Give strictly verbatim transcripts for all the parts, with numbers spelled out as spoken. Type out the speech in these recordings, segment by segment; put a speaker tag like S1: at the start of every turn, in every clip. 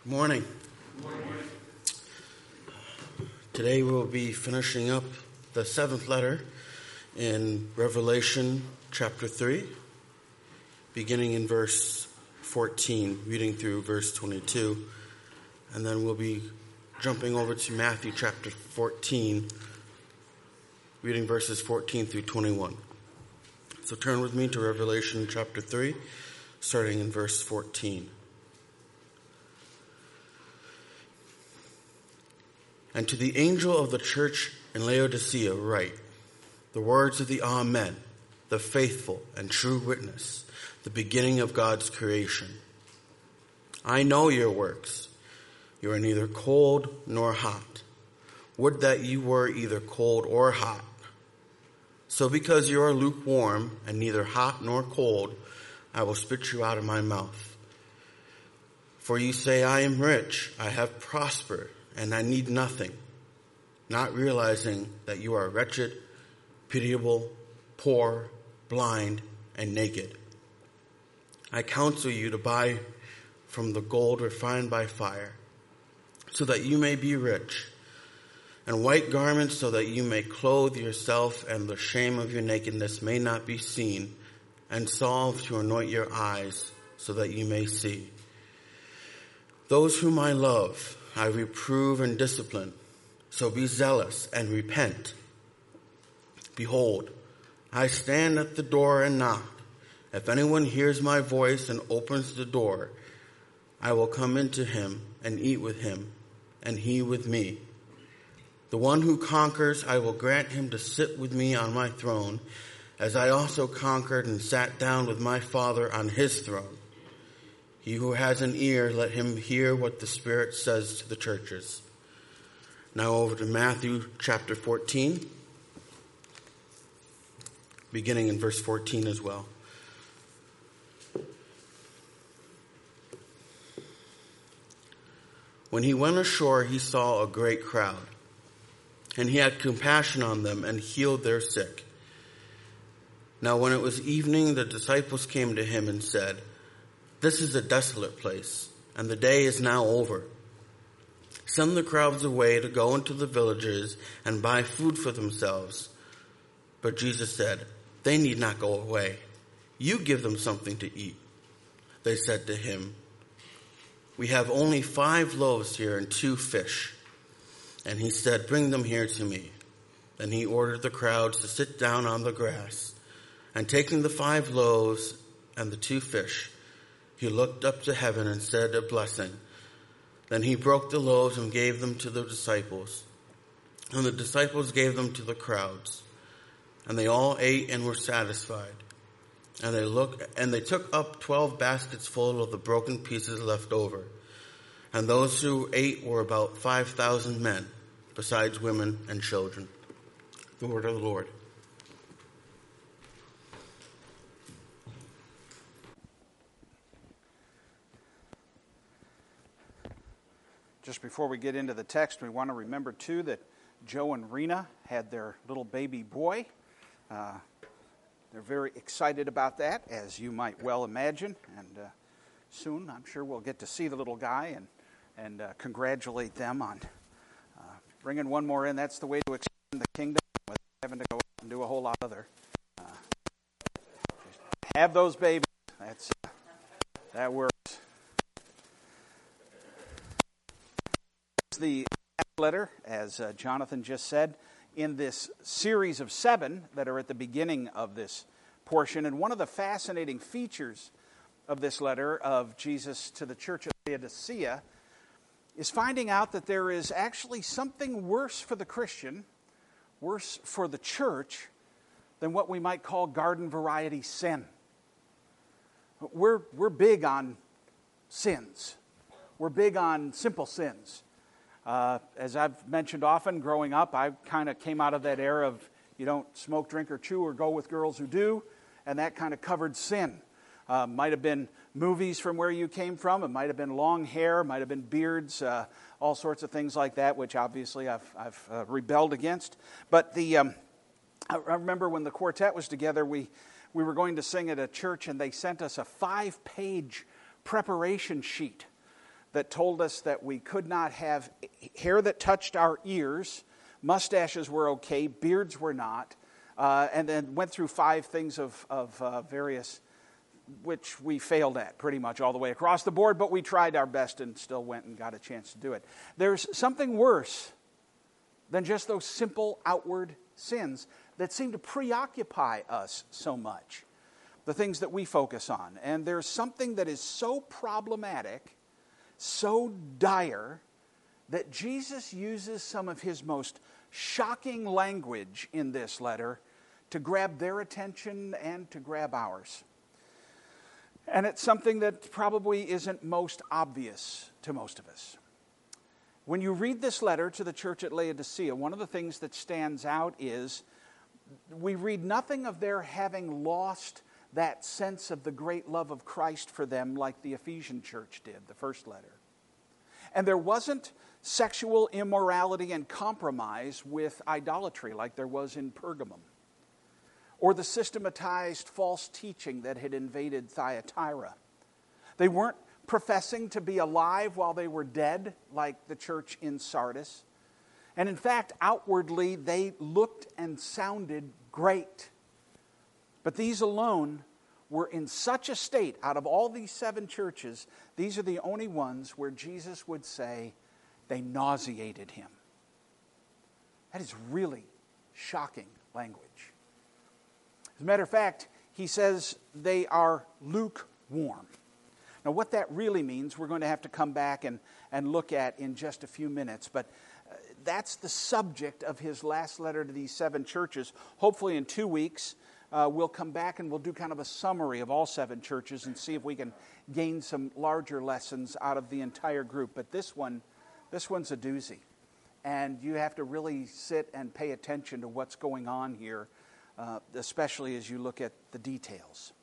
S1: Good morning.
S2: Good morning.
S1: Today we'll be finishing up the seventh letter in Revelation chapter three, beginning in verse fourteen, reading through verse twenty-two, and then we'll be jumping over to Matthew chapter fourteen, reading verses fourteen through twenty-one. So turn with me to Revelation chapter three, starting in verse fourteen. And to the angel of the church in Laodicea write, the words of the Amen, the faithful and true witness, the beginning of God's creation. I know your works. You are neither cold nor hot. Would that you were either cold or hot. So because you are lukewarm and neither hot nor cold, I will spit you out of my mouth. For you say, I am rich, I have prospered, and I need nothing, not realizing that you are wretched, pitiable, poor, blind, and naked. I counsel you to buy from the gold refined by fire, so that you may be rich, and white garments so that you may clothe yourself, and the shame of your nakedness may not be seen, and salve to anoint your eyes, so that you may see. Those whom I love, I reprove and discipline, so be zealous and repent. Behold, I stand at the door and knock. If anyone hears my voice and opens the door, I will come into him and eat with him, and he with me. The one who conquers, I will grant him to sit with me on my throne, as I also conquered and sat down with my Father on his throne. He who has an ear, let him hear what the Spirit says to the churches. Now over to Matthew chapter fourteen, beginning in verse fourteen as well. When he went ashore, he saw a great crowd, and he had compassion on them and healed their sick. Now when it was evening, the disciples came to him and said, This is a desolate place, and the day is now over. Send the crowds away to go into the villages and buy food for themselves. But Jesus said, They need not go away. You give them something to eat. They said to him, We have only five loaves here and two fish. And he said, Bring them here to me. Then he ordered the crowds to sit down on the grass. And taking the five loaves and the two fish, he looked up to heaven and said a blessing. Then he broke the loaves and gave them to the disciples. And the disciples gave them to the crowds. And they all ate and were satisfied. And they looked, and they took up twelve baskets full of the broken pieces left over. And those who ate were about five thousand men, besides women and children. The word of the Lord.
S2: Just before we get into the text, we want to remember, too, that Joe and Rena had their little baby boy. Uh, they're very excited about that, as you might well imagine. And uh, soon, I'm sure we'll get to see the little guy and, and uh, congratulate them on uh, bringing one more in. That's the way to extend the kingdom without having to go out and do a whole lot of other. Uh, have those babies. That's uh, that works. The letter, as uh, Jonathan just said, in this series of seven that are at the beginning of this portion. And one of the fascinating features of this letter of Jesus to the church of Laodicea is finding out that there is actually something worse for the Christian, worse for the church, than what we might call garden variety sin. We're, we're big on sins. We're big on simple sins. Uh, as I've mentioned often, growing up, I kind of came out of that era of you don't smoke, drink, or chew, or go with girls who do, and that kind of covered sin. Uh, might have been movies from where you came from. It might have been long hair, might have been beards, uh, all sorts of things like that, which obviously I've, I've uh, rebelled against. But the um, I remember when the quartet was together, we, we were going to sing at a church, and they sent us a five-page preparation sheet that told us that we could not have hair that touched our ears, mustaches were okay, beards were not, uh, and then went through five things of, of uh, various, which we failed at pretty much all the way across the board, but we tried our best and still went and got a chance to do it. There's something worse than just those simple outward sins that seem to preoccupy us so much, the things that we focus on. And there's something that is so problematic, so dire, that Jesus uses some of his most shocking language in this letter to grab their attention and to grab ours. And it's something that probably isn't most obvious to most of us. When you read this letter to the church at Laodicea, one of the things that stands out is we read nothing of their having lost that sense of the great love of Christ for them like the Ephesian church did, the first letter. And there wasn't sexual immorality and compromise with idolatry like there was in Pergamum, or the systematized false teaching that had invaded Thyatira. They weren't professing to be alive while they were dead like the church in Sardis. And in fact, outwardly, they looked and sounded great. But these alone were in such a state, out of all these seven churches, these are the only ones where Jesus would say they nauseated him. That is really shocking language. As a matter of fact, he says they are lukewarm. Now, what that really means, we're going to have to come back and, and look at in just a few minutes. But uh, that's the subject of his last letter to these seven churches. Hopefully in two weeks, uh, we'll come back and we'll do kind of a summary of all seven churches and see if we can gain some larger lessons out of the entire group. But this one, this one's a doozy. And you have to really sit and pay attention to what's going on here, uh, especially as you look at the details.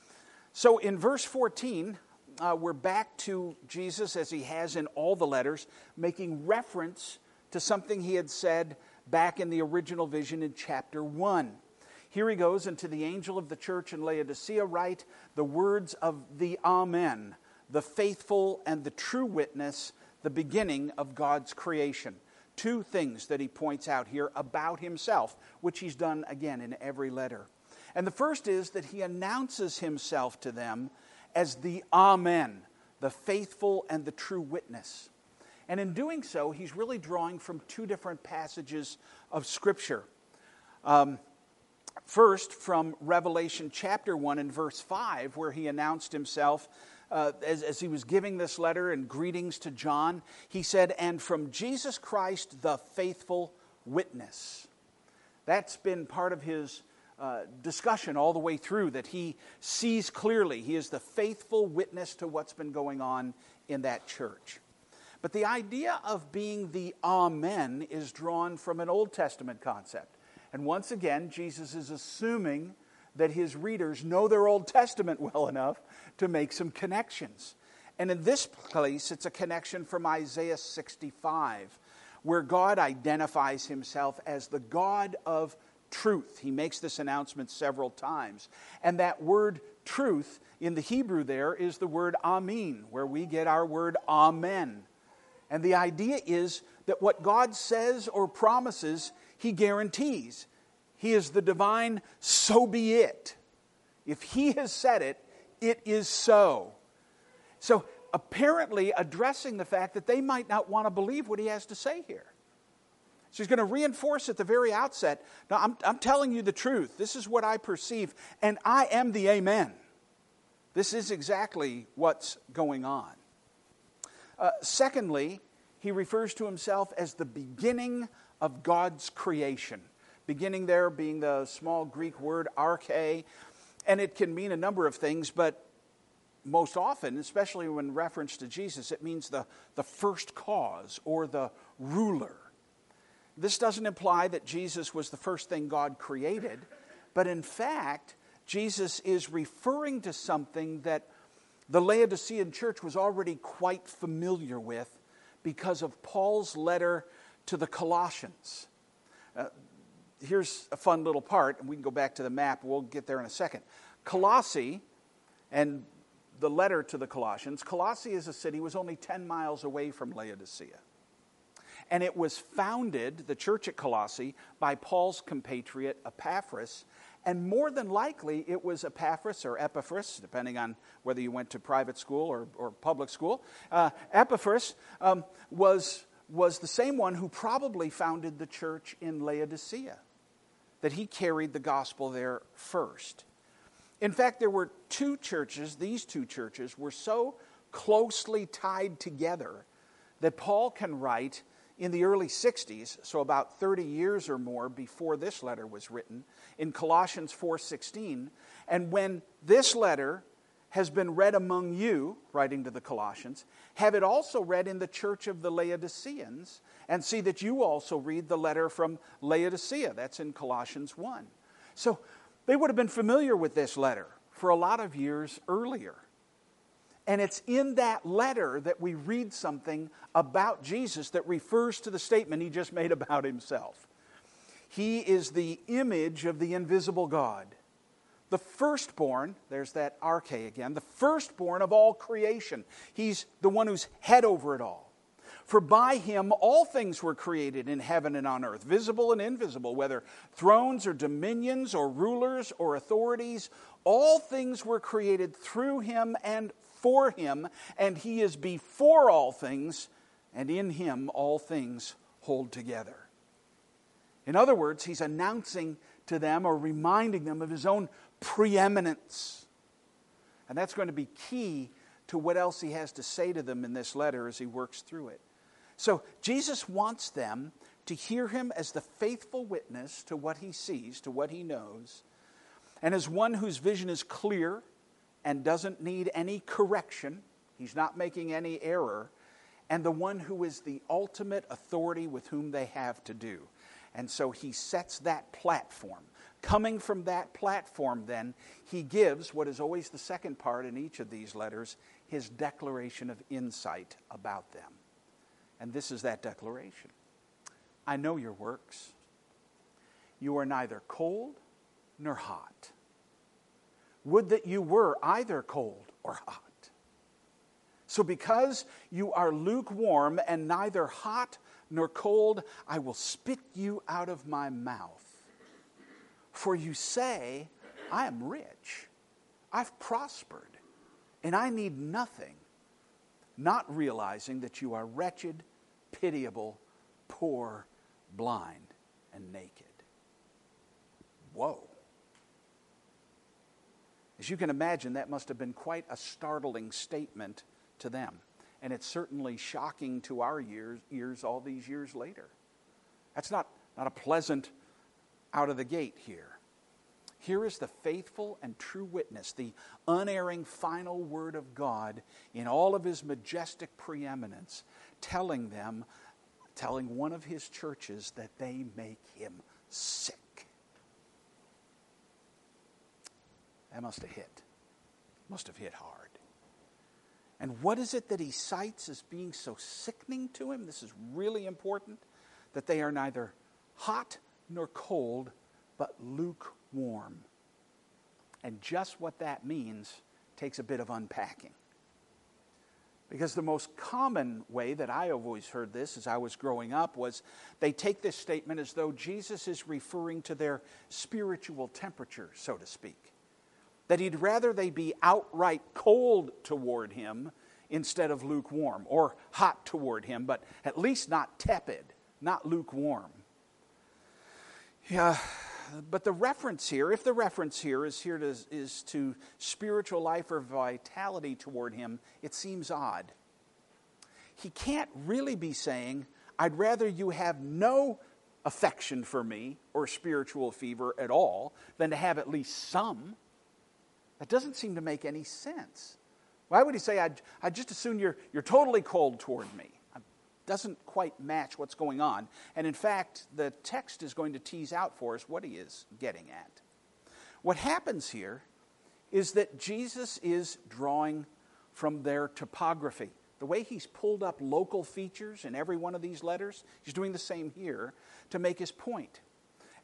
S2: So in verse fourteen... Uh, we're back to Jesus, as he has in all the letters, making reference to something he had said back in the original vision in chapter one. Here he goes, "And to the angel of the church in Laodicea write the words of the Amen, the faithful and the true witness, the beginning of God's creation." Two things that he points out here about himself, which he's done again in every letter. And the first is that he announces himself to them as the Amen, the faithful and the true witness. And in doing so, he's really drawing from two different passages of Scripture. Um, first, from Revelation chapter one and verse five, where he announced himself uh, as, as he was giving this letter and greetings to John. He said, "And from Jesus Christ, the faithful witness." That's been part of his Uh, discussion all the way through, that he sees clearly. He is the faithful witness to what's been going on in that church. But the idea of being the Amen is drawn from an Old Testament concept. And once again, Jesus is assuming that his readers know their Old Testament well enough to make some connections. And in this place, it's a connection from Isaiah sixty-five, where God identifies himself as the God of truth. He makes this announcement several times. And that word truth in the Hebrew there is the word amin, where we get our word amen. And the idea is that what God says or promises, he guarantees. He is the divine, so be it. If he has said it, it is so. So apparently addressing the fact that they might not want to believe what he has to say here. So he's going to reinforce at the very outset, "Now, I'm, I'm telling you the truth. This is what I perceive, and I am the Amen." This is exactly what's going on. Uh, secondly, he refers to himself as the beginning of God's creation. Beginning there being the small Greek word arche, and it can mean a number of things, but most often, especially when reference to Jesus, it means the, the first cause or the ruler. This doesn't imply that Jesus was the first thing God created, but in fact, Jesus is referring to something that the Laodicean church was already quite familiar with because of Paul's letter to the Colossians. Uh, here's a fun little part, and we can go back to the map. We'll get there in a second. Colossae, and the letter to the Colossians, Colossae as a city was only ten miles away from Laodicea. And it was founded, the church at Colossae, by Paul's compatriot Epaphras. And more than likely, it was Epaphras or Epaphras, depending on whether you went to private school or, or public school. Uh, Epaphras um, was, was the same one who probably founded the church in Laodicea, that he carried the gospel there first. In fact, there were two churches, these two churches were so closely tied together that Paul can write in the early sixties, so about thirty years or more before this letter was written, in Colossians four sixteen, and when this letter has been read among you, writing to the Colossians, have it also read in the church of the Laodiceans, and see that you also read the letter from Laodicea. That's in Colossians one. So they would have been familiar with this letter for a lot of years earlier. And it's in that letter that we read something about Jesus that refers to the statement he just made about himself. He is the image of the invisible God, the firstborn, there's that arche again, the firstborn of all creation. He's the one who's head over it all. For by him all things were created in heaven and on earth, visible and invisible, whether thrones or dominions or rulers or authorities. All things were created through him and for him, and he is before all things, and in him all things hold together. In other words, he's announcing to them or reminding them of his own preeminence. And that's going to be key to what else he has to say to them in this letter as he works through it. So Jesus wants them to hear him as the faithful witness to what he sees, to what he knows, and as one whose vision is clear and doesn't need any correction. He's not making any error. And the one who is the ultimate authority with whom they have to do. And so he sets that platform. Coming from that platform, then, he gives what is always the second part in each of these letters, his declaration of insight about them. And this is that declaration. I know your works. You are neither cold nor hot. Would that you were either cold or hot. So because you are lukewarm and neither hot nor cold, I will spit you out of my mouth. For you say, I am rich, I've prospered, and I need nothing, not realizing that you are wretched, pitiable, poor, blind, and naked. Whoa. As you can imagine, that must have been quite a startling statement to them. And it's certainly shocking to our ears, ears all these years later. That's not, not a pleasant out of the gate here. Here is the faithful and true witness, the unerring final word of God in all of his majestic preeminence, telling them, telling one of his churches that they make him sick. That must have hit. Must have hit hard. And what is it that he cites as being so sickening to him? This is really important. That they are neither hot nor cold, but lukewarm. And just what that means takes a bit of unpacking. Because the most common way that I have always heard this as I was growing up was they take this statement as though Jesus is referring to their spiritual temperature, so to speak. That he'd rather they be outright cold toward him instead of lukewarm, or hot toward him, but at least not tepid, not lukewarm. Yeah, but the reference here, if the reference here is here to, is to spiritual life or vitality toward him, it seems odd. He can't really be saying, I'd rather you have no affection for me or spiritual fever at all than to have at least some. That doesn't seem to make any sense. Why would he say, I'd, I'd just assume you're, you're totally cold toward me? It doesn't quite match what's going on. And in fact, the text is going to tease out for us what he is getting at. What happens here is that Jesus is drawing from their topography. The way he's pulled up local features in every one of these letters, he's doing the same here to make his point.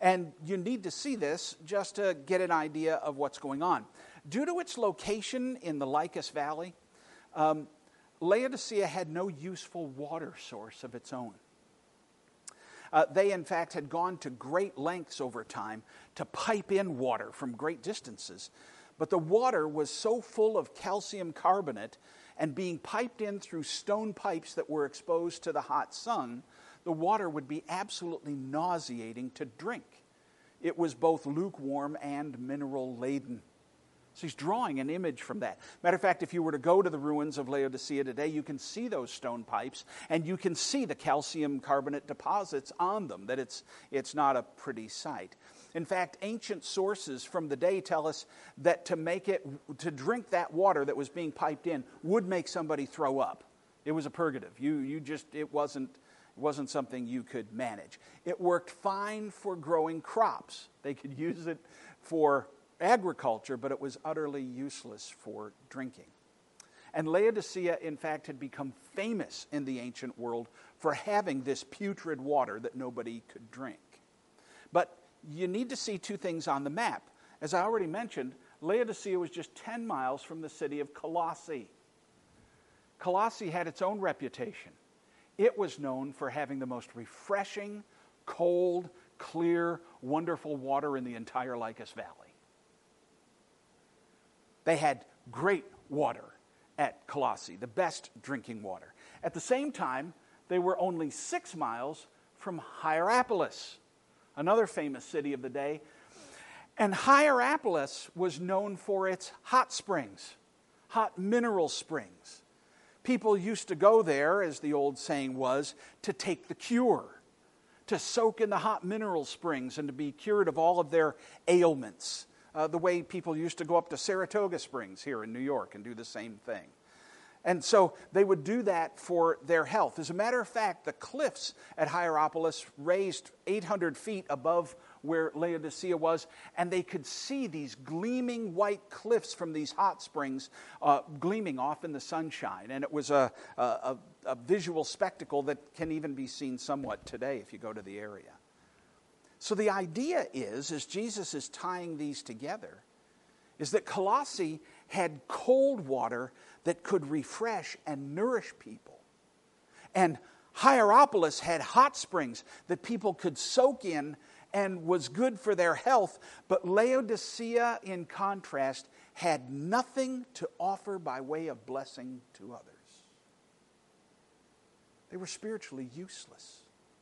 S2: And you need to see this just to get an idea of what's going on. Due to its location in the Lycus Valley, um, Laodicea had no useful water source of its own. Uh, they, in fact, had gone to great lengths over time to pipe in water from great distances. But the water was so full of calcium carbonate and being piped in through stone pipes that were exposed to the hot sun, the water would be absolutely nauseating to drink. It was both lukewarm and mineral-laden. So he's drawing an image from that. Matter of fact, if you were to go to the ruins of Laodicea today, you can see those stone pipes, and you can see the calcium carbonate deposits on them, that it's, it's not a pretty sight. In fact, ancient sources from the day tell us that to make it, to drink that water that was being piped in would make somebody throw up. It was a purgative. You, you just, it wasn't, it wasn't something you could manage. It worked fine for growing crops. They could use it for agriculture, but it was utterly useless for drinking. And Laodicea, in fact, had become famous in the ancient world for having this putrid water that nobody could drink. But you need to see two things on the map. As I already mentioned, Laodicea was just ten miles from the city of Colossae. Colossae had its own reputation. It was known for having the most refreshing, cold, clear, wonderful water in the entire Lycus Valley. They had great water at Colossae, the best drinking water. At the same time, they were only six miles from Hierapolis, another famous city of the day. And Hierapolis was known for its hot springs, hot mineral springs. People used to go there, as the old saying was, to take the cure, to soak in the hot mineral springs and to be cured of all of their ailments. Uh, the way people used to go up to Saratoga Springs here in New York and do the same thing. And so they would do that for their health. As a matter of fact, the cliffs at Hierapolis raised eight hundred feet above where Laodicea was, and they could see these gleaming white cliffs from these hot springs uh, gleaming off in the sunshine. And it was a, a, a visual spectacle that can even be seen somewhat today if you go to the area. So the idea is, as Jesus is tying these together, is that Colossae had cold water that could refresh and nourish people. And Hierapolis had hot springs that people could soak in and was good for their health. But Laodicea, in contrast, had nothing to offer by way of blessing to others. They were spiritually useless.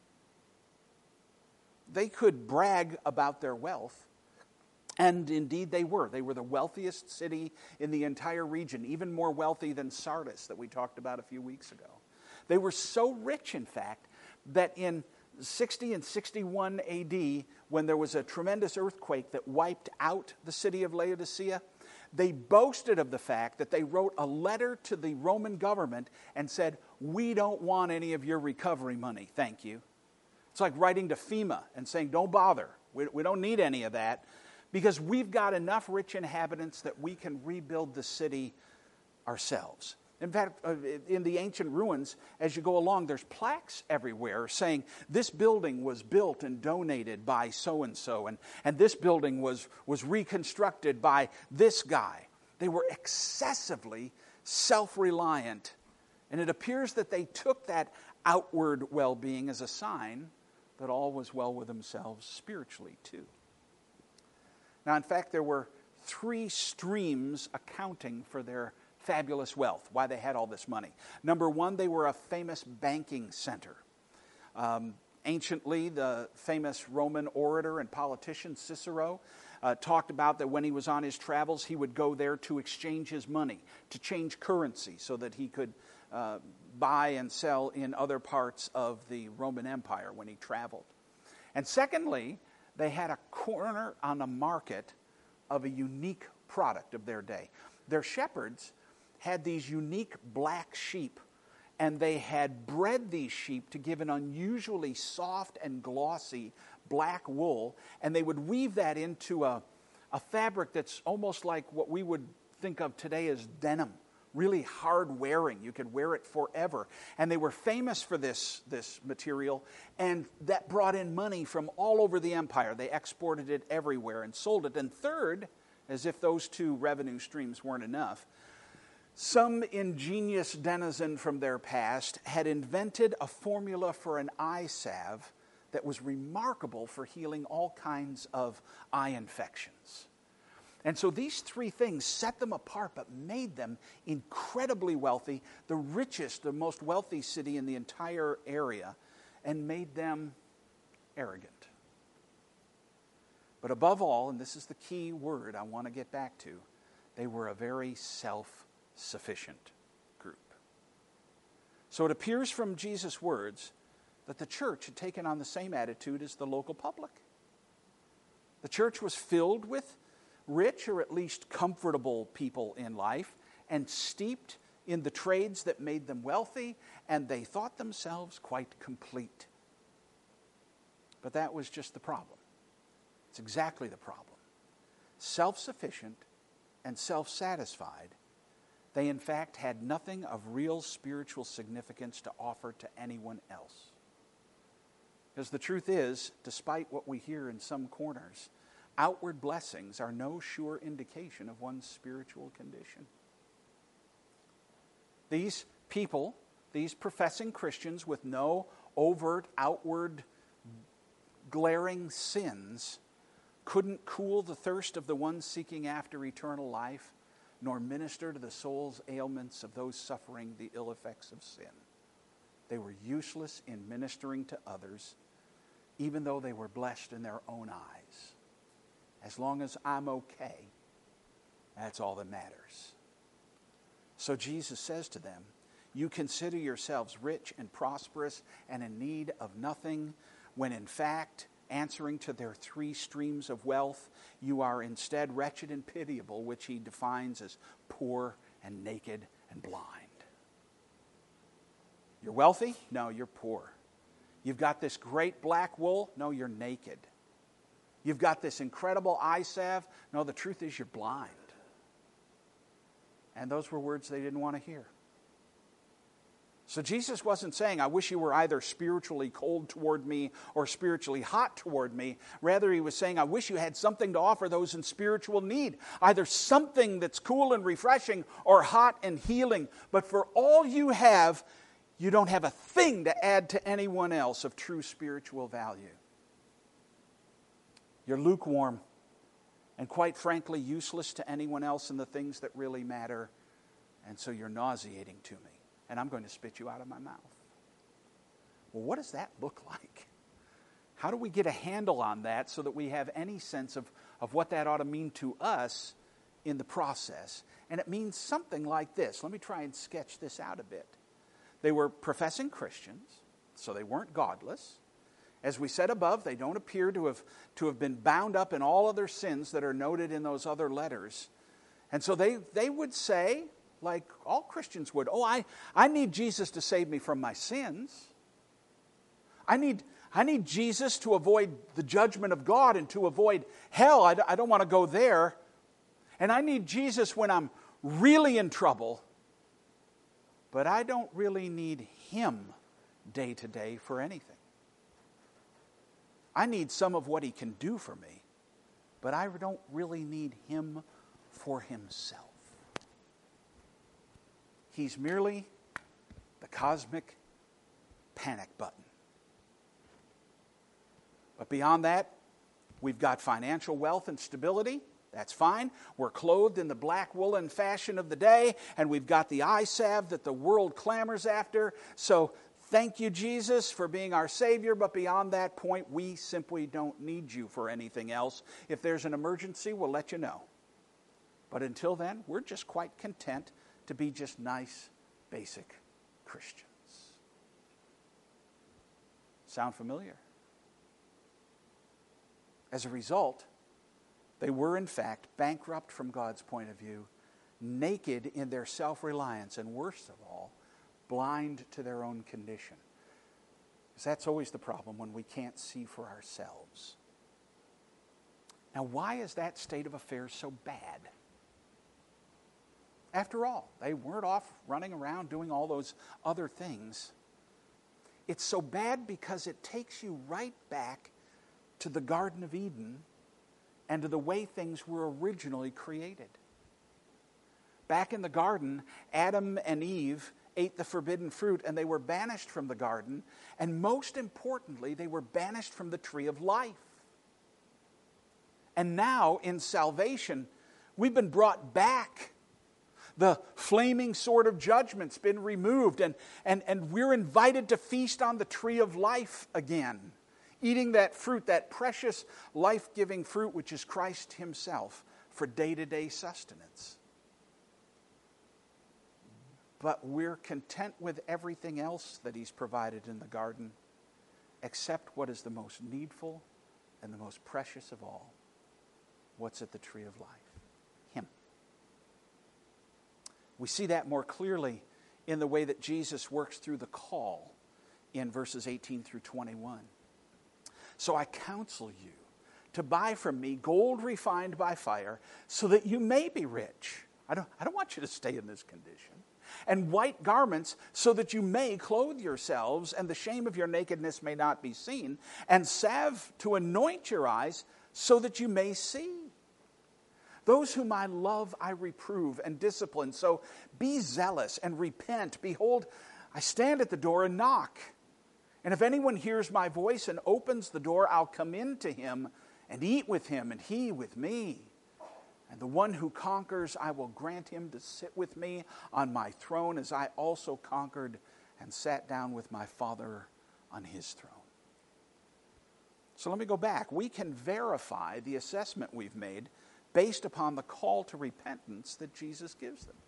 S2: They could brag about their wealth, and indeed they were. They were the wealthiest city in the entire region, even more wealthy than Sardis that we talked about a few weeks ago. They were so rich, in fact, that in sixty and sixty-one A D, when there was a tremendous earthquake that wiped out the city of Laodicea, they boasted of the fact that they wrote a letter to the Roman government and said, "We don't want any of your recovery money, thank you." It's like writing to FEMA and saying, don't bother. We, we don't need any of that because we've got enough rich inhabitants that we can rebuild the city ourselves. In fact, in the ancient ruins, as you go along, there's plaques everywhere saying this building was built and donated by so-and-so, and, and this building was, was reconstructed by this guy. They were excessively self-reliant, and it appears that they took that outward well-being as a sign that all was well with themselves spiritually too. Now, in fact, there were three streams accounting for their fabulous wealth, why they had all this money. Number one, they were a famous banking center. Um, anciently, the famous Roman orator and politician Cicero uh, talked about that when he was on his travels, he would go there to exchange his money, to change currency so that he could uh, buy and sell in other parts of the Roman Empire when he traveled. And secondly, they had a corner on the market of a unique product of their day. Their shepherds had these unique black sheep, and they had bred these sheep to give an unusually soft and glossy black wool, and they would weave that into a, a fabric that's almost like what we would think of today as denim really hard wearing. You could wear it forever. And they were famous for this, this material, and that brought in money from all over the empire. They exported it everywhere and sold it. And third, as if those two revenue streams weren't enough, some ingenious denizen from their past had invented a formula for an eye salve that was remarkable for healing all kinds of eye infections. And so these three things set them apart, but made them incredibly wealthy, the richest, the most wealthy city in the entire area, and made them arrogant. But above all, and this is the key word I want to get back to, they were a very self-sufficient group. So it appears from Jesus' words that the church had taken on the same attitude as the local public. The church was filled with rich or at least comfortable people in life and steeped in the trades that made them wealthy, and they thought themselves quite complete. But that was just the problem. It's exactly the problem. Self-sufficient and self-satisfied, they in fact had nothing of real spiritual significance to offer to anyone else. Because the truth is, despite what we hear in some corners, outward blessings are no sure indication of one's spiritual condition. These people, these professing Christians with no overt, outward, glaring sins, couldn't cool the thirst of the ones seeking after eternal life, nor minister to the soul's ailments of those suffering the ill effects of sin. They were useless in ministering to others, even though they were blessed in their own eyes. As long as I'm okay, that's all that matters. So Jesus says to them, you consider yourselves rich and prosperous and in need of nothing, when in fact, answering to their three streams of wealth, you are instead wretched and pitiable, which he defines as poor and naked and blind. You're wealthy? No, you're poor. You've got this great black wool? No, you're naked. You've got this incredible eye salve? No, the truth is you're blind. And those were words they didn't want to hear. So Jesus wasn't saying, I wish you were either spiritually cold toward me or spiritually hot toward me. Rather, he was saying, I wish you had something to offer those in spiritual need. Either something that's cool and refreshing or hot and healing. But for all you have, you don't have a thing to add to anyone else of true spiritual value. You're lukewarm and quite frankly useless to anyone else in the things that really matter. And so you're nauseating to me. And I'm going to spit you out of my mouth. Well, what does that look like? How do we get a handle on that so that we have any sense of, of what that ought to mean to us in the process? And it means something like this. Let me try and sketch this out a bit. They were professing Christians, so they weren't godless. As we said above, they don't appear to have, to have been bound up in all other sins that are noted in those other letters. And so they, they would say, like all Christians would, oh, I, I need Jesus to save me from my sins. I need, I need Jesus to avoid the judgment of God and to avoid hell. I, I don't want to go there. And I need Jesus when I'm really in trouble. But I don't really need Him day to day for anything. I need some of what He can do for me, but I don't really need Him for Himself. He's merely the cosmic panic button. But beyond that, we've got financial wealth and stability. That's fine. We're clothed in the black woolen fashion of the day, and we've got the eye salve that the world clamors after. So thank you, Jesus, for being our Savior, but beyond that point, we simply don't need you for anything else. If there's an emergency, we'll let you know. But until then, we're just quite content to be just nice, basic Christians. Sound familiar? As a result, they were in fact bankrupt from God's point of view, naked in their self-reliance, and worst of all, blind to their own condition. Because that's always the problem when we can't see for ourselves. Now, why is that state of affairs so bad? After all, they weren't off running around doing all those other things. It's so bad because it takes you right back to the Garden of Eden and to the way things were originally created. Back in the garden, Adam and Eve ate the forbidden fruit and they were banished from the garden. And most importantly, they were banished from the tree of life. And now in salvation, we've been brought back. The flaming sword of judgment's been removed, and, and, and we're invited to feast on the tree of life again, eating that fruit, that precious life-giving fruit which is Christ himself, for day-to-day sustenance. But we're content with everything else that he's provided in the garden, except what is the most needful and the most precious of all. What's at the tree of life? Him. We see that more clearly in the way that Jesus works through the call in verses eighteen through twenty-one. So I counsel you to buy from me gold refined by fire, so that you may be rich. I don't, I don't want you to stay in this condition. And white garments, so that you may clothe yourselves, and the shame of your nakedness may not be seen. And salve to anoint your eyes, so that you may see. Those whom I love, I reprove and discipline. So be zealous and repent. Behold, I stand at the door and knock. And if anyone hears my voice and opens the door, I'll come in to him and eat with him and he with me. And the one who conquers, I will grant him to sit with me on my throne, as I also conquered and sat down with my Father on his throne. So let me go back. We can verify the assessment we've made based upon the call to repentance that Jesus gives them.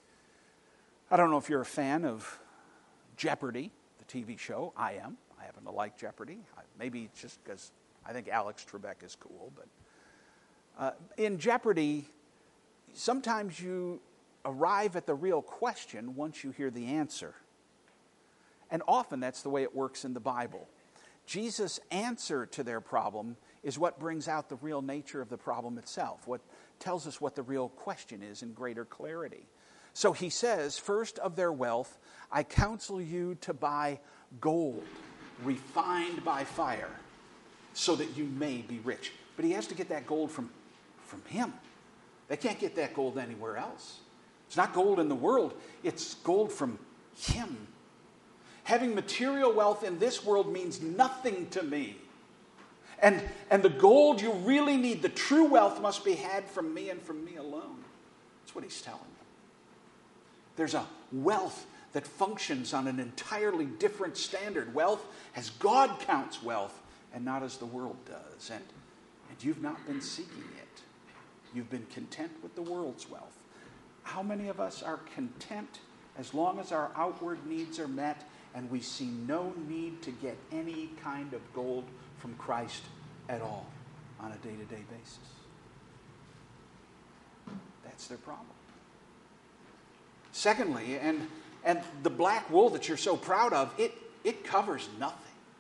S2: I don't know if you're a fan of Jeopardy, the T V show. I am. I happen to like Jeopardy. Maybe it's just because I think Alex Trebek is cool. But uh, in Jeopardy, sometimes you arrive at the real question once you hear the answer. And often that's the way it works in the Bible. Jesus' answer to their problem is what brings out the real nature of the problem itself, what tells us what the real question is in greater clarity. So he says, first of their wealth, I counsel you to buy gold, refined by fire, so that you may be rich. But he has to get that gold from, from him. They can't get that gold anywhere else. It's not gold in the world, it's gold from him. Having material wealth in this world means nothing to me. And, and the gold you really need, the true wealth, must be had from me and from me alone. That's what he's telling them. There's a wealth that functions on an entirely different standard. Wealth as God counts wealth and not as the world does. And, and you've not been seeking it. You've been content with the world's wealth. How many of us are content as long as our outward needs are met and we see no need to get any kind of gold from Christ at all on a day-to-day basis? That's their problem. Secondly, and, and the black wool that you're so proud of, it, it covers nothing.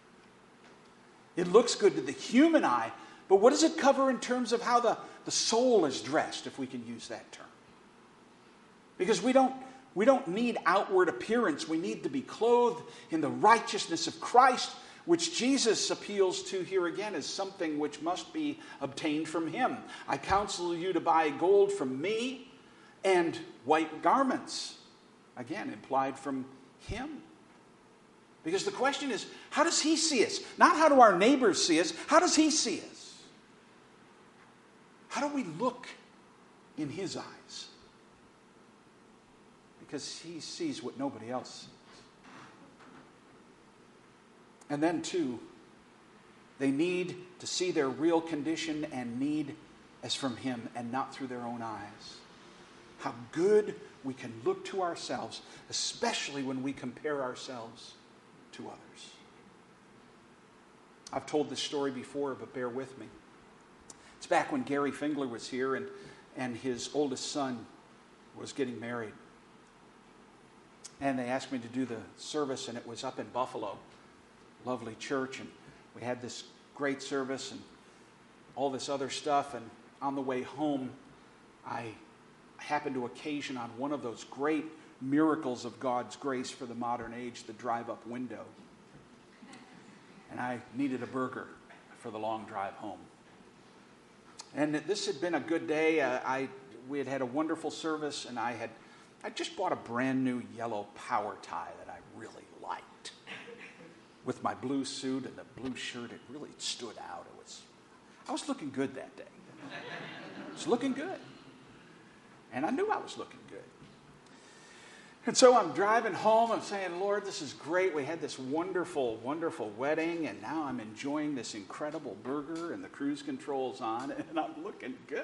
S2: It looks good to the human eye, but what does it cover in terms of how the, the soul is dressed, if we can use that term? Because we don't, we don't need outward appearance. We need to be clothed in the righteousness of Christ, which Jesus appeals to here again as something which must be obtained from him. I counsel you to buy gold from me and white garments, again, implied from him. Because the question is, how does he see us? Not how do our neighbors see us, how does he see us? How do we look in his eyes? Because he sees what nobody else sees. And then, too, they need to see their real condition and need as from him and not through their own eyes. How good we can look to ourselves, especially when we compare ourselves to others. I've told this story before, but bear with me. It's back when Gary Fingler was here and, and his oldest son was getting married. And they asked me to do the service, and it was up in Buffalo. Lovely church, and we had this great service and all this other stuff. And on the way home, I I happened to occasion on one of those great miracles of God's grace for the modern age, the drive-up window. And I needed a burger for the long drive home. And this had been a good day. Uh, I we had had a wonderful service, and I had I just bought a brand new yellow power tie that I really liked. With my blue suit and the blue shirt, it really stood out. It was I was looking good that day. I was looking good. And I knew I was looking good. And so I'm driving home. I'm saying, Lord, this is great. We had this wonderful, wonderful wedding, and now I'm enjoying this incredible burger, and the cruise control's on, and I'm looking good.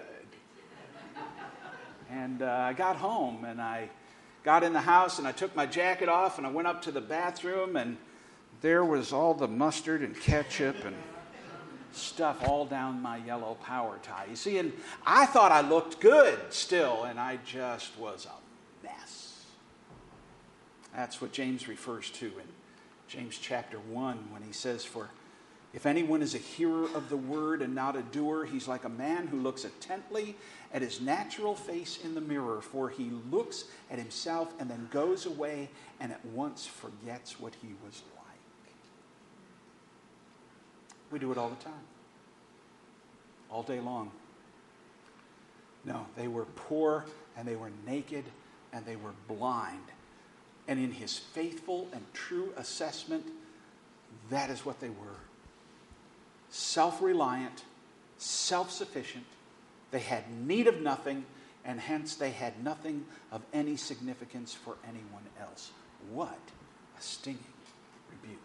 S2: And uh, I got home, and I got in the house, and I took my jacket off, and I went up to the bathroom, and there was all the mustard and ketchup and stuff all down my yellow power tie. You see, and I thought I looked good still, and I just was a mess. That's what James refers to in James chapter one when he says, for if anyone is a hearer of the word and not a doer, he's like a man who looks intently at his natural face in the mirror, for he looks at himself and then goes away and at once forgets what he was like. We do it all the time. All day long. No, they were poor and they were naked and they were blind. And in his faithful and true assessment, that is what they were. Self-reliant, self-sufficient. They had need of nothing, and hence they had nothing of any significance for anyone else. What a stinging rebuke.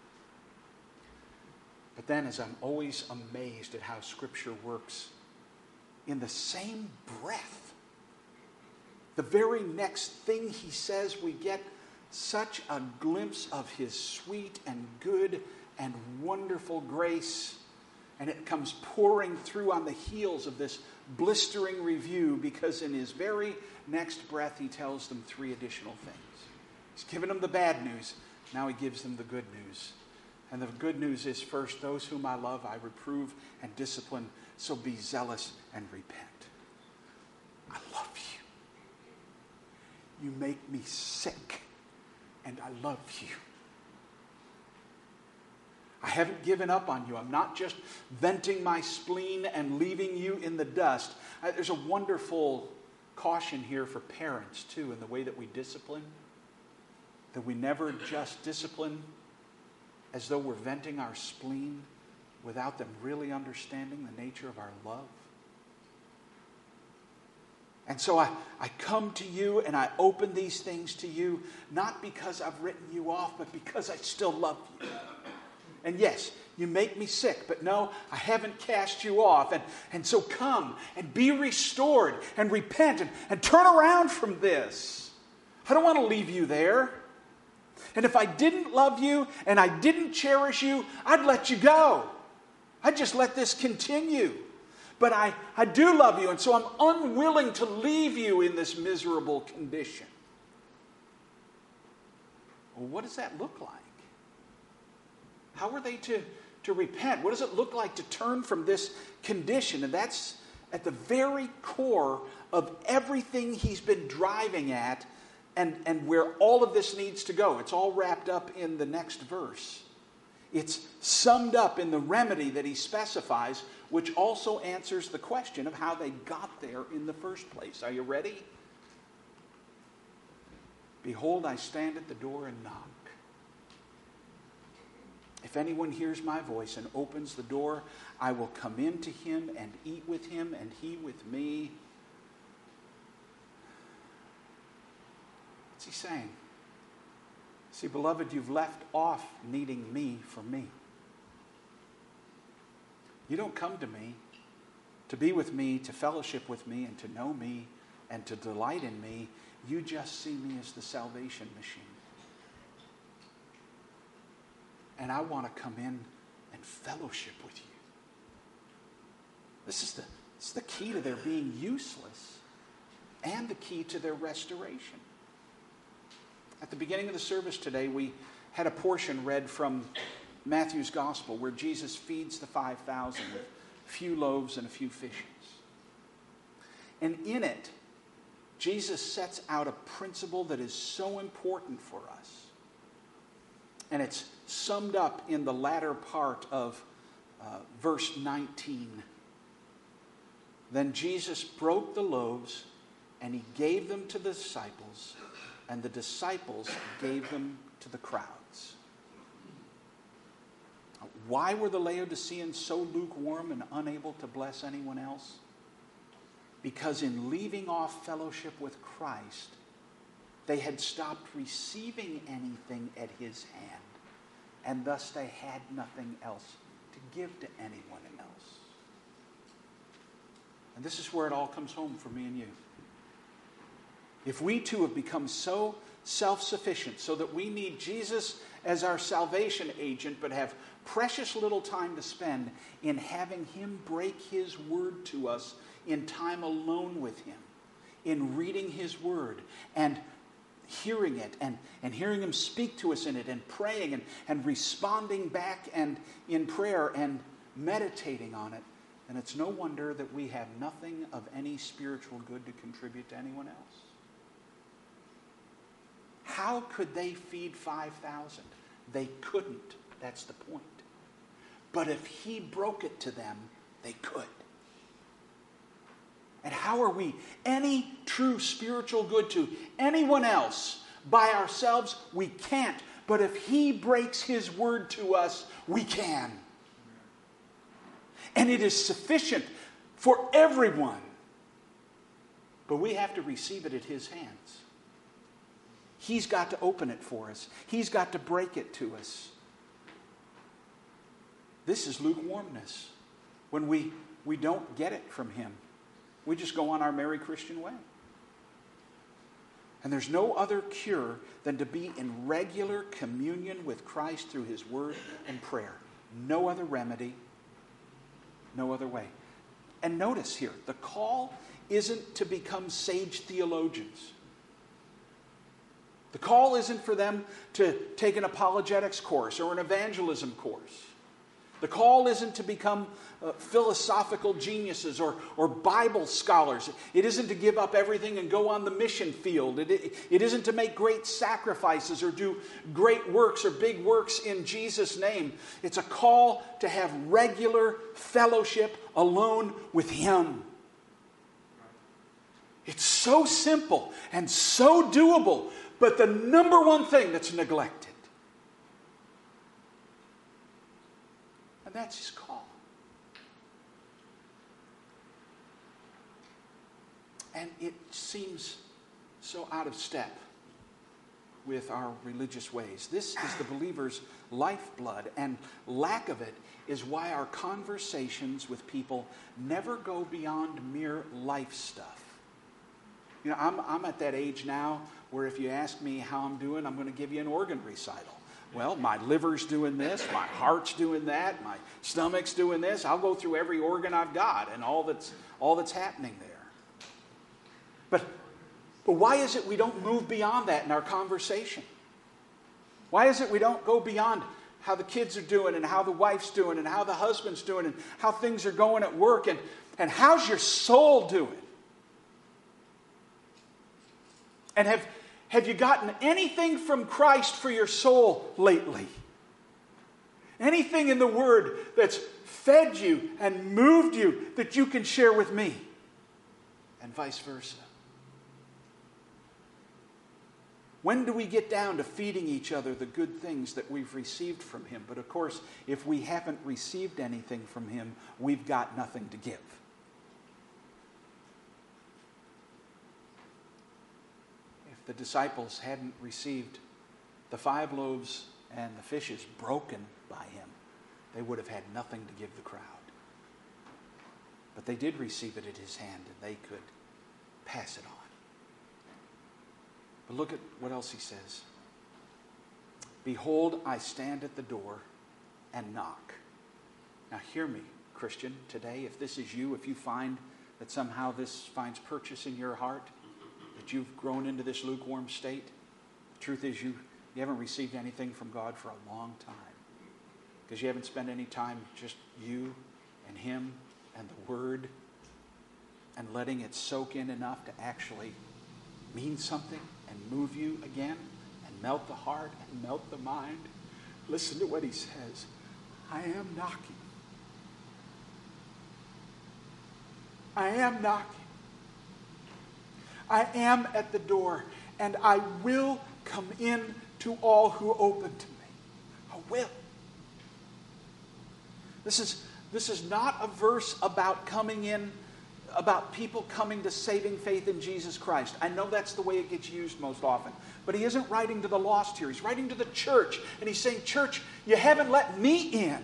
S2: But then, as I'm always amazed at how Scripture works, in the same breath, the very next thing he says, we get such a glimpse of his sweet and good and wonderful grace. And it comes pouring through on the heels of this blistering review, because in his very next breath he tells them three additional things. He's given them the bad news. Now he gives them the good news. And the good news is, first, those whom I love I reprove and discipline, so be zealous and repent. I love you. You make me sick, and I love you. I haven't given up on you. I'm not just venting my spleen and leaving you in the dust. Uh, there's a wonderful caution here for parents, too, in the way that we discipline. That we never just discipline as though we're venting our spleen without them really understanding the nature of our love. And so I, I come to you and I open these things to you, not because I've written you off, but because I still love you. And yes, you make me sick, but no, I haven't cast you off. And, and so come and be restored and repent and, and turn around from this. I don't want to leave you there. And if I didn't love you and I didn't cherish you, I'd let you go. I'd just let this continue. But I, I do love you, and so I'm unwilling to leave you in this miserable condition. Well, what does that look like? How are they to, to repent? What does it look like to turn from this condition? And that's at the very core of everything he's been driving at, and, and where all of this needs to go. It's all wrapped up in the next verse. It's summed up in the remedy that he specifies, which also answers the question of how they got there in the first place. Are you ready? Behold, I stand at the door and knock. If anyone hears my voice and opens the door, I will come in to him and eat with him and he with me. What's he saying? See, beloved, you've left off needing me for me. You don't come to me to be with me, to fellowship with me, and to know me, and to delight in me. You just see me as the salvation machine. And I want to come in and fellowship with you. This is the, this is the key to their being useless and the key to their restoration. At the beginning of the service today, we had a portion read from Matthew's Gospel where Jesus feeds the five thousand with a few loaves and a few fishes. And in it, Jesus sets out a principle that is so important for us. And it's summed up in the latter part of uh, verse nineteen. Then Jesus broke the loaves, and he gave them to the disciples, and the disciples gave them to the crowds. Why were the Laodiceans so lukewarm and unable to bless anyone else? Because in leaving off fellowship with Christ, they had stopped receiving anything at his hand, and thus they had nothing else to give to anyone else. And this is where it all comes home for me and you. If we too have become so self-sufficient, so that we need Jesus as our salvation agent, but have precious little time to spend in having him break his word to us in time alone with him, in reading his word and hearing it and, and hearing him speak to us in it and praying and, and responding back and in prayer and meditating on it, then it's no wonder that we have nothing of any spiritual good to contribute to anyone else. How could they feed five thousand? They couldn't. That's the point. But if he broke it to them, they could. And how are we any true spiritual good to anyone else? By ourselves, we can't. But if he breaks his word to us, we can. And it is sufficient for everyone. But we have to receive it at his hands. He's got to open it for us. He's got to break it to us. This is lukewarmness. When we, we don't get it from him. We just go on our merry Christian way. And there's no other cure than to be in regular communion with Christ through his word and prayer. No other remedy. No other way. And notice here, the call isn't to become sage theologians. The call isn't for them to take an apologetics course or an evangelism course. The call isn't to become uh, philosophical geniuses or, or Bible scholars. It isn't to give up everything and go on the mission field. It, it, it isn't to make great sacrifices or do great works or big works in Jesus' name. It's a call to have regular fellowship alone with him. It's so simple and so doable, but the number one thing that's neglected. And that's his call. And it seems so out of step with our religious ways. This is the believer's lifeblood, and lack of it is why our conversations with people never go beyond mere life stuff. You know, I'm, I'm at that age now where if you ask me how I'm doing, I'm going to give you an organ recital. Well, my liver's doing this, my heart's doing that, my stomach's doing this. I'll go through every organ I've got and all that's all that's happening there. But, but why is it we don't move beyond that in our conversation? Why is it we don't go beyond how the kids are doing and how the wife's doing and how the husband's doing and how things are going at work and, and how's your soul doing? And have, have you gotten anything from Christ for your soul lately? Anything in the Word that's fed you and moved you that you can share with me? And vice versa. When do we get down to feeding each other the good things that we've received from him? But of course, if we haven't received anything from him, we've got nothing to give. The disciples hadn't received the five loaves and the fishes broken by him, they would have had nothing to give the crowd. But they did receive it at his hand, and they could pass it on. But look at what else he says. Behold, I stand at the door and knock. Now hear me, Christian, today. If this is you, if you find that somehow this finds purchase in your heart, that you've grown into this lukewarm state, the truth is you, you haven't received anything from God for a long time. Because you haven't spent any time just you and him and the Word and letting it soak in enough to actually mean something and move you again and melt the heart and melt the mind, listen to what he says. I am knocking. I am knocking. I am at the door, and I will come in to all who open to me. I will. This is, this is not a verse about coming in, about people coming to saving faith in Jesus Christ. I know that's the way it gets used most often. But he isn't writing to the lost here. He's writing to the church. And he's saying, church, you haven't let me in.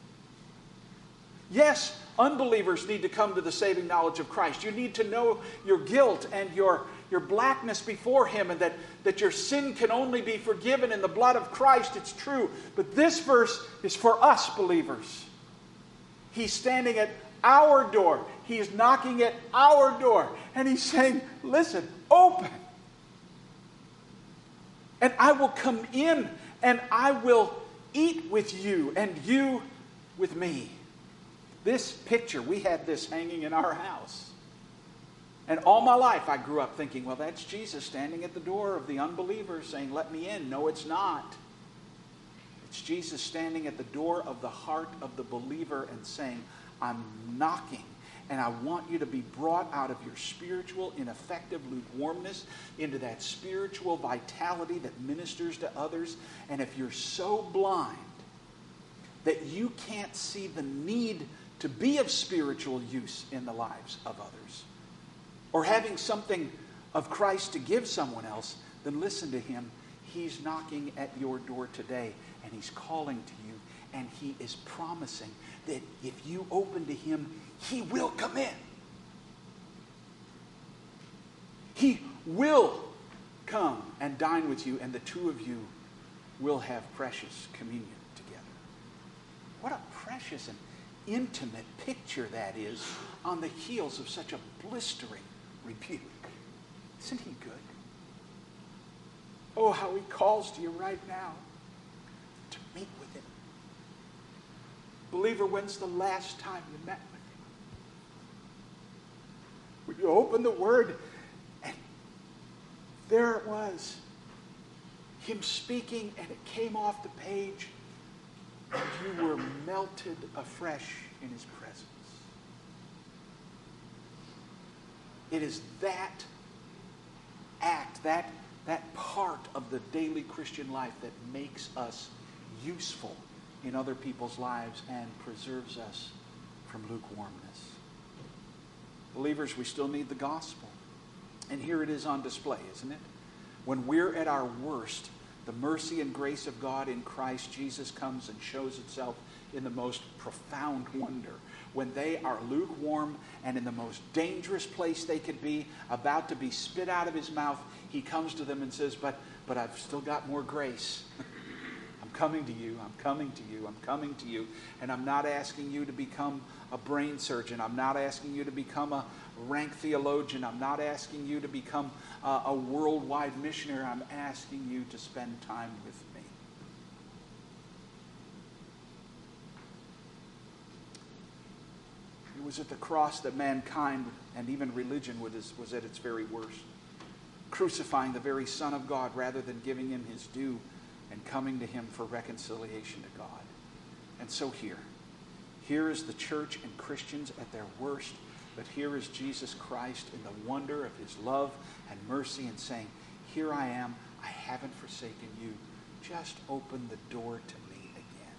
S2: Yes, unbelievers need to come to the saving knowledge of Christ. You need to know your guilt and your, your blackness before him, and that, that your sin can only be forgiven in the blood of Christ. It's true. But this verse is for us believers. He's standing at our door. He's knocking at our door. And he's saying, listen, open. And I will come in and I will eat with you and you with me. This picture, we had this hanging in our house. And all my life I grew up thinking, well, that's Jesus standing at the door of the unbeliever saying, let me in. No, it's not. It's Jesus standing at the door of the heart of the believer and saying, I'm knocking. And I want you to be brought out of your spiritual, ineffective lukewarmness into that spiritual vitality that ministers to others. And if you're so blind that you can't see the need to be of spiritual use in the lives of others, or having something of Christ to give someone else, then listen to him. He's knocking at your door today, and he's calling to you, and he is promising that if you open to him, he will come in. He will come and dine with you, and the two of you will have precious communion together. What a precious and intimate picture that is on the heels of such a blistering rebuke. Isn't he good? Oh, how he calls to you right now to meet with him. Believer, when's the last time you met with him? When you opened the Word and there it was, him speaking, and it came off the page, and you were melted afresh in his presence. It is that act, that, that part of the daily Christian life that makes us useful in other people's lives and preserves us from lukewarmness. Believers, we still need the gospel. And here it is on display, isn't it? When we're at our worst, the mercy and grace of God in Christ Jesus comes and shows itself in the most profound wonder. When they are lukewarm and in the most dangerous place they could be, about to be spit out of his mouth, he comes to them and says, but, but I've still got more grace. I'm coming to you, I'm coming to you, I'm coming to you. And I'm not asking you to become a brain surgeon. I'm not asking you to become a rank theologian. I'm not asking you to become a, a worldwide missionary. I'm asking you to spend time with me. It was at the cross that mankind and even religion was at its very worst. Crucifying the very Son of God rather than giving him his due and coming to him for reconciliation to God. And so here, here is the church and Christians at their worst, but here is Jesus Christ in the wonder of his love and mercy and saying, here I am, I haven't forsaken you, just open the door to me again.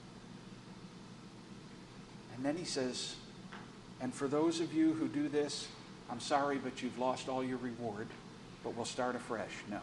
S2: And then he says, and for those of you who do this, I'm sorry, but you've lost all your reward, but we'll start afresh. No.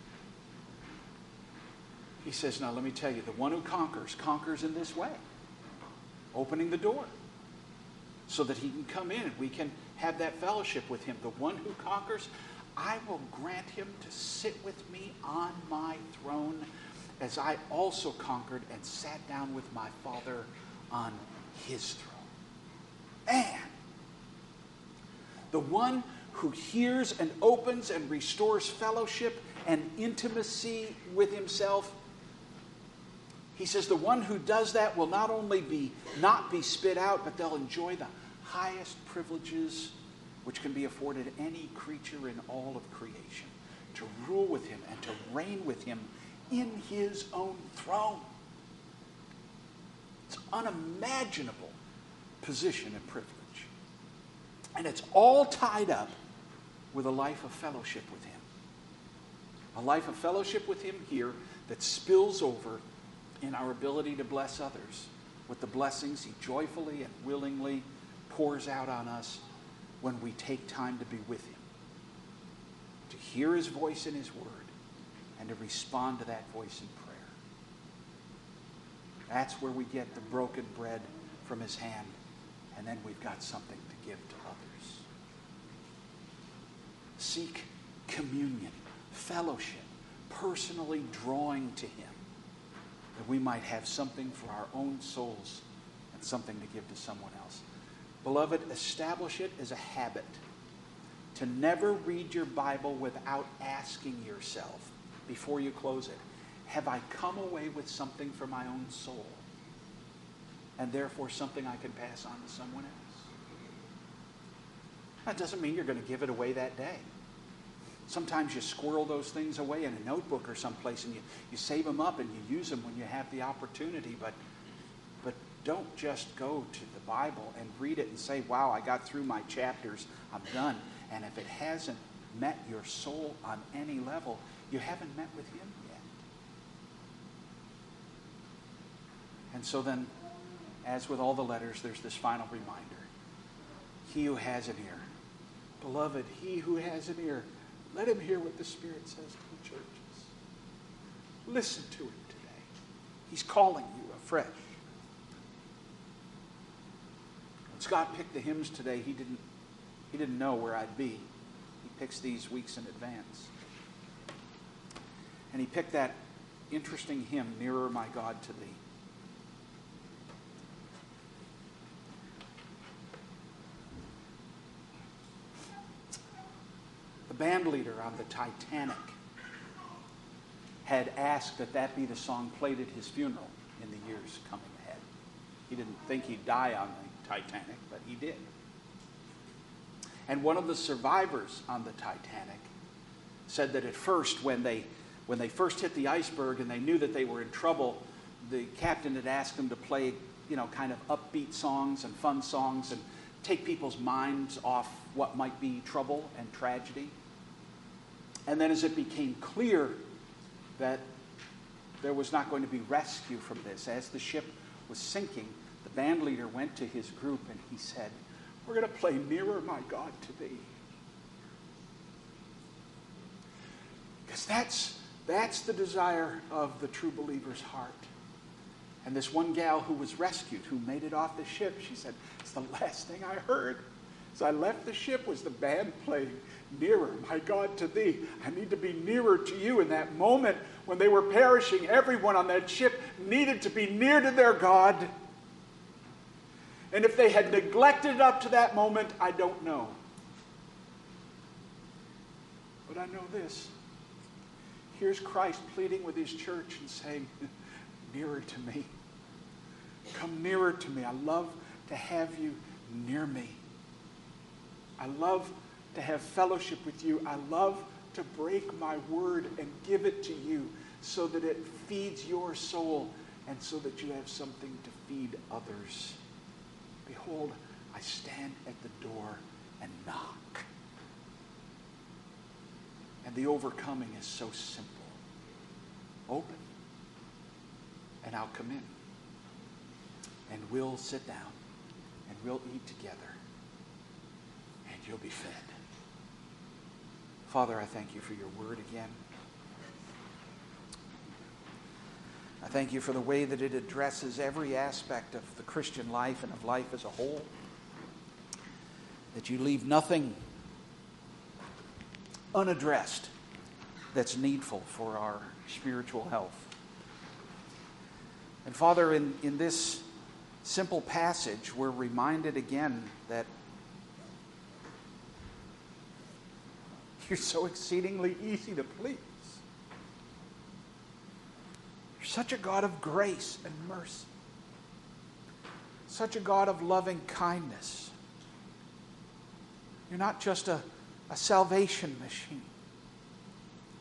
S2: He says, now let me tell you, the one who conquers, conquers in this way. Opening the door so that he can come in and we can have that fellowship with him. The one who conquers, I will grant him to sit with me on my throne as I also conquered and sat down with my Father on his throne. And the one who hears and opens and restores fellowship and intimacy with himself, he says the one who does that will not only be not be spit out, but they'll enjoy the highest privileges which can be afforded any creature in all of creation. to rule with him and to reign with him in his own throne. It's unimaginable position and privilege. And it's all tied up with a life of fellowship with him. A life of fellowship with him here that spills over in our ability to bless others with the blessings he joyfully and willingly pours out on us when we take time to be with him, to hear his voice in his word, and to respond to that voice in prayer. That's where we get the broken bread from his hand, and then we've got something to give to others. Seek communion, fellowship, personally drawing to him, that we might have something for our own souls and something to give to someone else. Beloved, establish it as a habit to never read your Bible without asking yourself before you close it, have I come away with something for my own soul? And therefore something I can pass on to someone else. That doesn't mean you're going to give it away that day. Sometimes you squirrel those things away in a notebook or someplace and you, you save them up and you use them when you have the opportunity. But, but don't just go to the Bible and read it and say, wow, I got through my chapters, I'm done. And if it hasn't met your soul on any level, you haven't met with him yet. And so then, as with all the letters, there's this final reminder. He who has an ear, beloved, he who has an ear, let him hear what the Spirit says to the churches. Listen to him today. He's calling you afresh. When Scott picked the hymns today, he didn't, he didn't know where I'd be. He picks these weeks in advance. And he picked that interesting hymn, Nearer My God to Thee. The band leader on the Titanic had asked that that be the song played at his funeral in the years coming ahead. He didn't think he'd die on the Titanic, but he did. And one of the survivors on the Titanic said that at first, when they when they first hit the iceberg and they knew that they were in trouble, the captain had asked them to play, you know, kind of upbeat songs and fun songs and take people's minds off what might be trouble and tragedy. And then as it became clear that there was not going to be rescue from this, as the ship was sinking, the band leader went to his group and he said, we're going to play Nearer My God to Thee. Because that's, that's the desire of the true believer's heart. And this one gal who was rescued, who made it off the ship, she said, it's the last thing I heard. As I left the ship was the band playing, Nearer My God to Thee. I need to be nearer to you. In that moment when they were perishing, everyone on that ship needed to be near to their God. And if they had neglected it up to that moment, I don't know. But I know this. Here's Christ pleading with his church and saying, nearer to me. Come nearer to me. I love to have you near me. I love to have fellowship with you. I love to break my word and give it to you so that it feeds your soul and so that you have something to feed others. Behold, I stand at the door and knock. And the overcoming is so simple. Open, and I'll come in. And we'll sit down, and we'll eat together, and you'll be fed. Father, I thank you for your word again. I thank you for the way that it addresses every aspect of the Christian life and of life as a whole. That you leave nothing unaddressed that's needful for our spiritual health. And Father, in, in this simple passage, we're reminded again that you're so exceedingly easy to please. You're such a God of grace and mercy. Such a God of loving kindness. You're not just a, a salvation machine.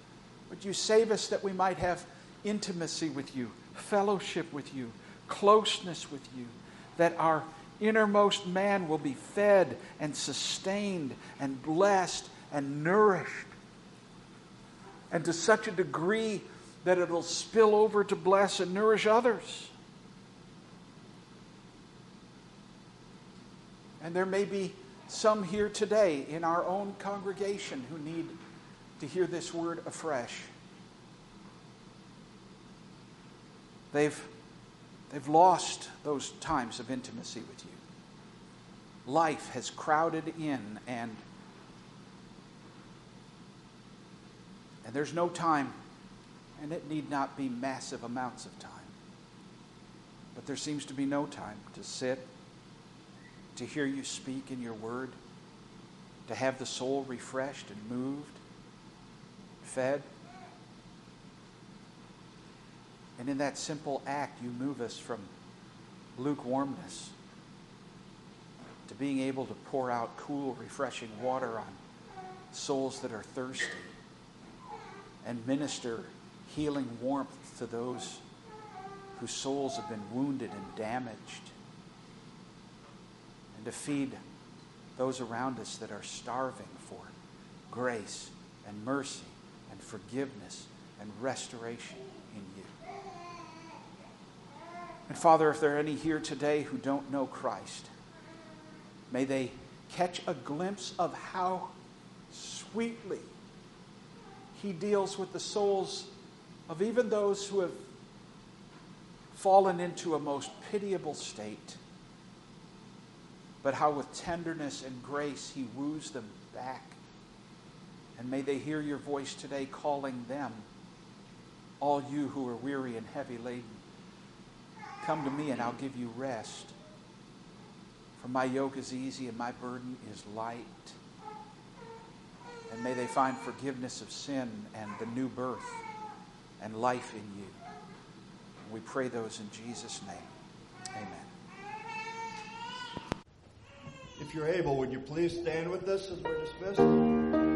S2: Would you save us that we might have intimacy with you, fellowship with you, closeness with you, that our innermost man will be fed and sustained and blessed and nourished, and to such a degree that it'll spill over to bless and nourish others. And there may be some here today in our own congregation who need to hear this word afresh. They've, they've lost those times of intimacy with you. Life has crowded in, and, and there's no time, and it need not be massive amounts of time. But there seems to be no time to sit, to hear you speak in your word, to have the soul refreshed and moved, fed. And in that simple act, you move us from lukewarmness to being able to pour out cool, refreshing water on souls that are thirsty and minister healing warmth to those whose souls have been wounded and damaged, and to feed those around us that are starving for grace and mercy and forgiveness and restoration in you. And Father, if there are any here today who don't know Christ, may they catch a glimpse of how sweetly He deals with the souls of even those who have fallen into a most pitiable state, but how with tenderness and grace He woos them back. And may they hear your voice today calling them, all you who are weary and heavy laden, come to me and I'll give you rest. For my yoke is easy and my burden is light. And may they find forgiveness of sin and the new birth and life in you. And we pray those in Jesus' name. Amen.
S3: If you're able, would you please stand with us as we're dismissed?